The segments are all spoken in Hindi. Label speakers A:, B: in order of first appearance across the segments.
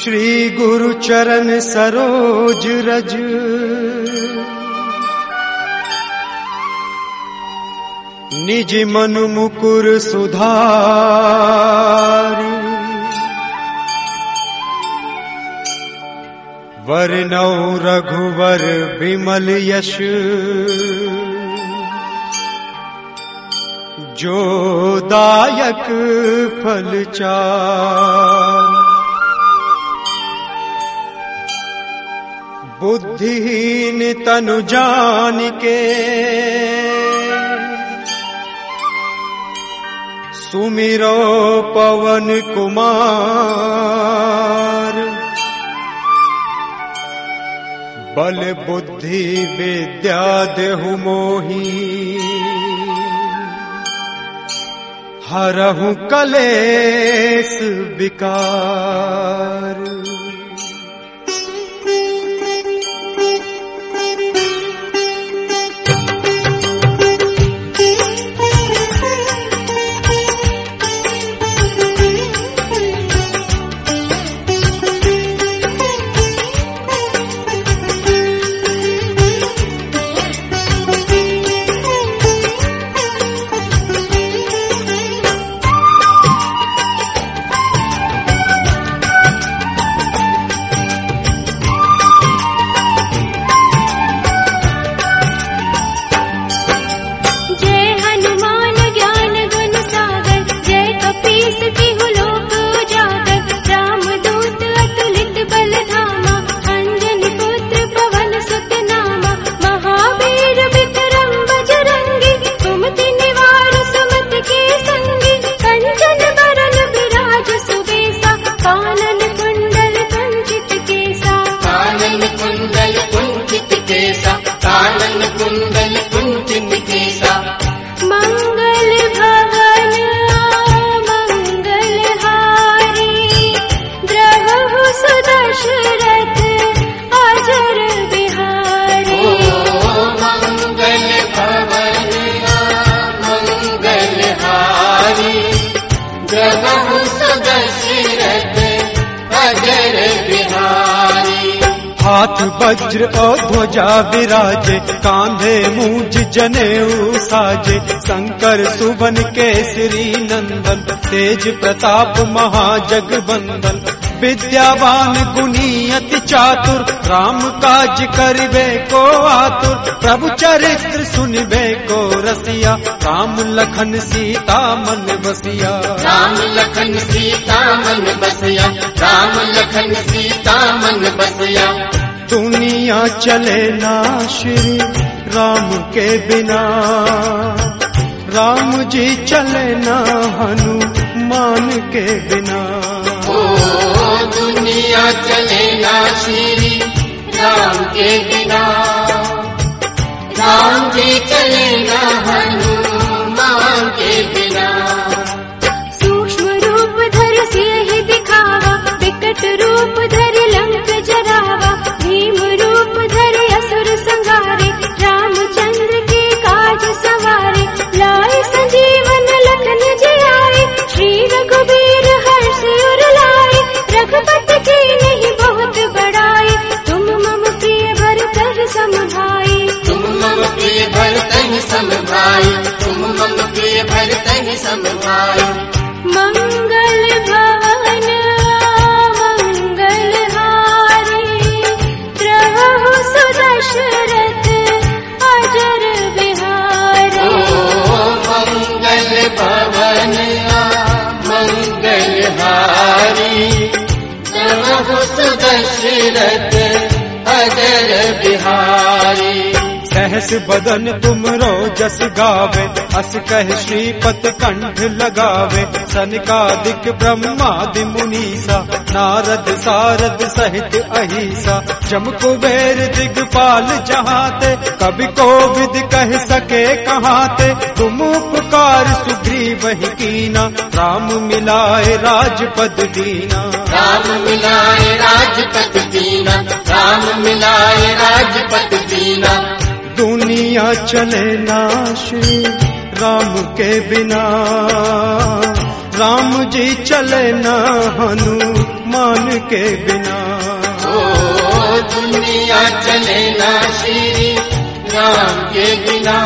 A: श्री गुरु चरण सरोज रज, निज मन मुकुर सुधारि, वरनौ रघुवर विमल यश, जो दायक फल चार। बुद्धिहीन तनु जानिके, सुमिरो पवन कुमार। बल बुद्धि विद्या देहु मोहि, हरहु कलेस विकार। हाथ वज्र और ध्वजा विराजे, कांधे मूंज जनेऊ साजे। शंकर सुवन केसरी नंदन, तेज प्रताप महाजगवंदन। विद्यावान गुणी अति चातुर, राम काज करिबे को आतुर। प्रभु चरित्र सुनिबे को रसिया, राम लखन सीता मन बसिया।
B: राम लखन सीता मन बसिया, राम लखन सीता मन बसिया।
A: दुनिया चले ना श्री राम के बिना, राम जी चले ना हनुमान के बिना।
B: ओ दुनिया चले ना श्री राम के बिना, राम जी चले ना हनुमान के बिना।
C: सूक्ष्म रूप धर सियहि दिखावा, विकट रूप धर लंक जरावा। भीम रूप धर असुर संहारे, रामचंद्र के काज सवारे। लाए संजीवन लखन जियाए, श्री रघुबीर हर्ष उर लाए। रघुपति की नहीं बहुत बड़ाई, तुम मम प्रिय भरत सम भाई।
B: तुम मम प्रिय भरत सम भाई, तुम मम प्रिय भरत सम भाई।
C: मंगल भवन मंगलहारी, प्रभु सुदशरथ अजर बिहारी।
B: ओ मंगल भवन मंगलहारी, प्रभु सुदशरथ अजर बिहारी।
A: सहस बदन तुमरो जस गावे, अस कह श्रीपत कंठ लगावे। सनकादिक ब्रह्मादि मुनीसा, नारद सारद सहित अहिसा। जम कुबेर दिगपाल जहाते, कवि कोविद कह सके कहाते। तुम उपकार सुग्रीव ही कीना, राम मिलाए राजपद दीना।
B: राम मिलाए राजपद दीना, राम मिलाए राजपद दीना।
A: दुनिया चले ना श्री राम के बिना, राम जी चले न हनुमान के बिना।
B: ओ दुनिया चले ना श्री राम के बिना।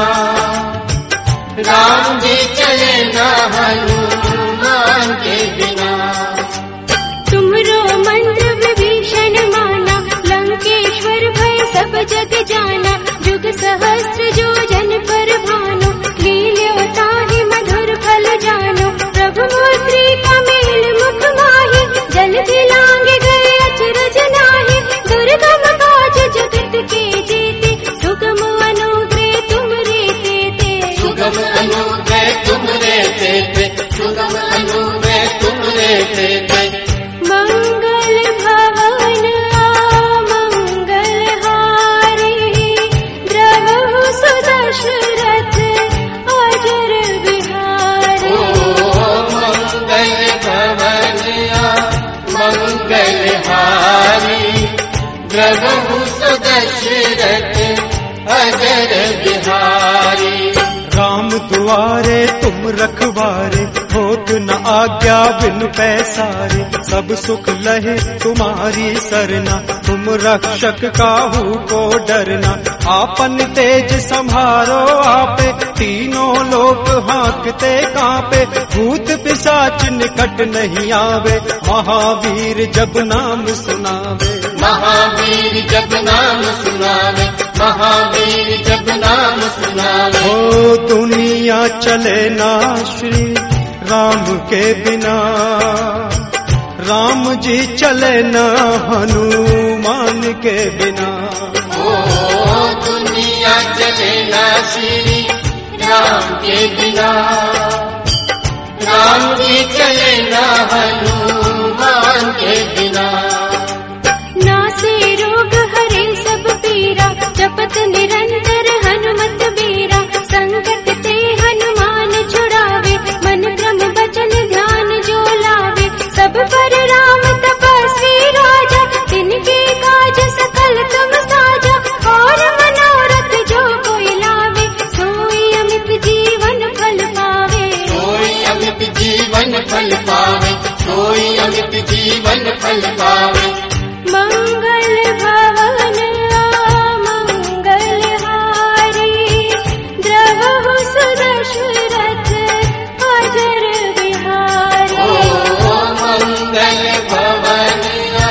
B: राम जी चले ना हनुमान के बिना।
C: तुमरो मंत्र विभीषण माना, लंकेश्वर भय सब जग जाना। जुग सहस्त्र जो जन पर भानु, लील्यो ताहि मधुर फल जानो। प्रभु मुद्रिका मेल मुख माहि, जल्दी लांघ गए अचरज नाहि। दुर्गम काज जगत के जेते, सुगम अनुग्रह तुम रे तेते।
B: सुगम अनुग्रह तुम रे तेते। सुगम अनुग्रह तुम रे तेते।
C: मंगल भवन मंगल हारी, द्रवहु सुदशरथ अजर बिहारी।
B: मंगल भवन मंगल हारी, द्रवहु सुदशरथ अजर बिहारी।
A: राम दुआरे तुम रखवारे, होत न आज्ञा बिनु पैसारे। सब सुख लहे तुम्हारी सरना, तुम रक्षक काहू को डरना। आपन तेज संभारो आपे, तीनों लोक हाँकते कांपे। भूत पिशाच निकट नहीं आवे, महावीर जब नाम सुनावे।
B: महावीर जब नाम सुनावे। महावीर जब नाम सुनावे।
A: ओ दुनिया चले ना श्री राम के बिना। राम जी चले न हनुमान के बिना।
B: ओ दुनिया चले ना श्री राम के बिना। राम जी चले ना हनुमान के बिना।
C: नासे रोग हरे सब पीरा, जपत निरंतर हनुमत बीरा। संकट ते हनुमान छुड़ावे, मन क्रम वचन ध्यान जो लावे। सब पर राम तपस्वी राजा, तिनके काज सकल तुम साजा। और मनोरथ जो कोई लावे, सोई अमित जीवन फल पावे।
B: सोई अमित जीवन फल पावे। सोई अमित जीवन फल पावे।
C: मंगल भवन मंगल हारी, द्रवहु सुदशरथ अजर बिहारी।
B: मंगल भवन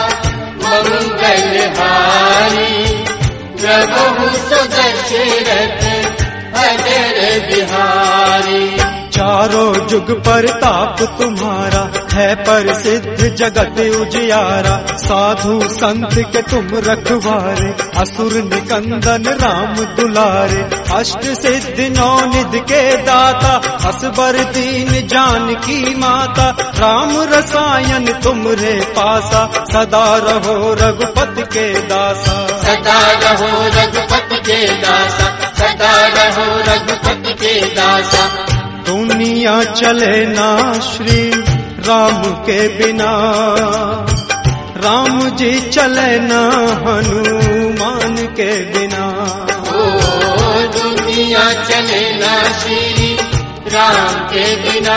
B: मंगल हारी, द्रवहु सुदशरथ अजर बिहारी।
A: चारों जुग परताप तुम्हारा, है प्रसिद्ध जगत उजियारा। साधु संत के तुम रखवारे, असुर निकंदन राम दुलारे। अष्ट सिद्धि नौ निधि के दाता, असबर दीन जानकी माता। राम रसायन तुमरे पासा, सदा रहो रघुपति के दासा।
B: सदा रहो रघुपति के दासा। सदा रहो रघुपति के दासा।
A: दुनिया चले ना श्री राम के बिना। राम जी चले ना हनुमान के बिना।
B: ओ दुनिया चले ना श्री राम के बिना।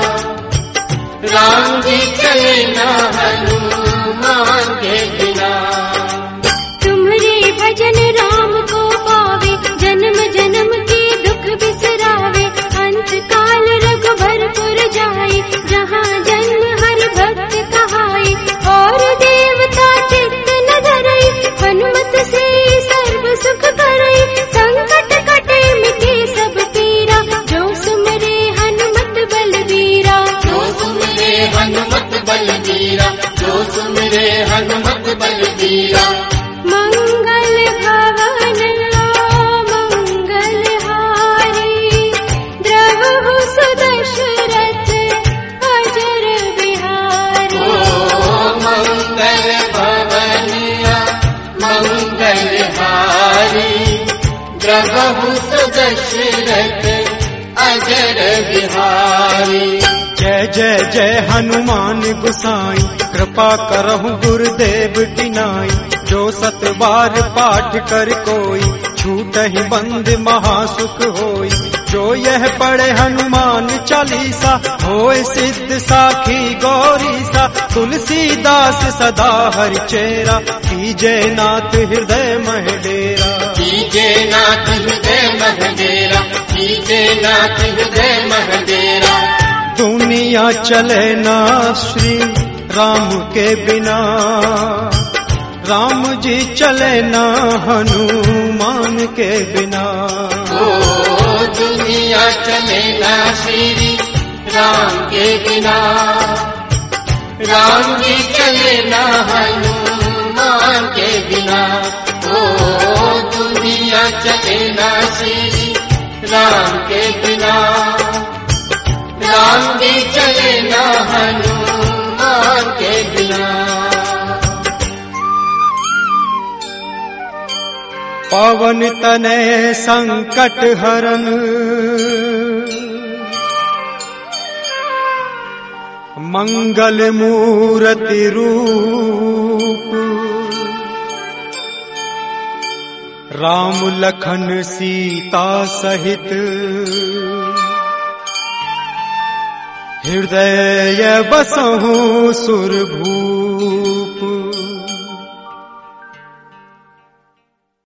B: राम जी चले ना हनुमान के बिना।
C: तुम्हारे भजन राम को पावे, जन्म जन्म के दुख बिसरावे। अंत काल रघुबरपुर जाई, जहाँ जन्म हरि भक्त कहाई। और देवता चित्त न धरई, हनुमत से सर्व सुख करई। संकट कटे मिटे सब पीरा, जो सुमरे हनुमत बलबीरा।
B: जो सुमरे हनुमत बलबीरा। जो सुमरे हनुमत बलबीरा।
C: मंगल भवन मंगल हारी, द्रवहु सुदशरथ अजर बिहारी।
B: मंगल भवन मंगल हारी, द्रवहु सुदशरथ अजर बिहारी।
A: जय जय जय हनुमान गुसाई, कृपा करहु गुरुदेव की नाई। जो सत बार पाठ कर कोई, छूटहि बंद महासुख होई। जो यह पढ़े हनुमान चालीसा होए सिद्ध साखी गौरीसा। तुलसीदास सदा हरि चेरा कीजे नाथ हृदय मह डेरा।
B: कीजे नाथ हृदय मह डेरा, कीजे नाथ हृदय मह डेरा।
A: दुनिया चले ना श्री राम के बिना, राम जी चले ना हनुमान के बिना।
B: ओ दुनिया चले ना श्री राम के बिना, राम जी चले ना हनुमान के बिना। ओ दुनिया चले ना श्री राम के बिना, राम जी चले ना हनुमान के बिना।
A: पवन तनय संकट हरन, मंगल मूर्ति रूप। राम लखन सीता सहित हृदय बसहु सुरभूप।